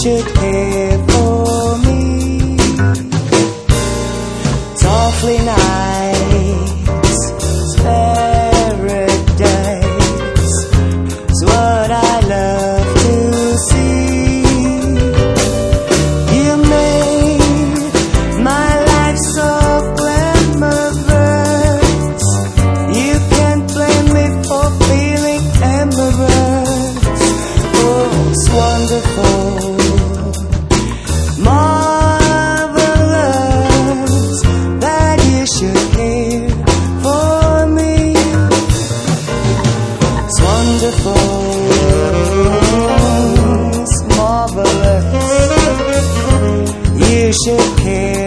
should care for me. It's awfully nice, it's paradise, it's what I love to see. You made my life so glamorous, you can't blame me for feeling amorous. Oh, it's wonderful, marvelous that you should care for me. It's wonderful, it's marvelous, you should care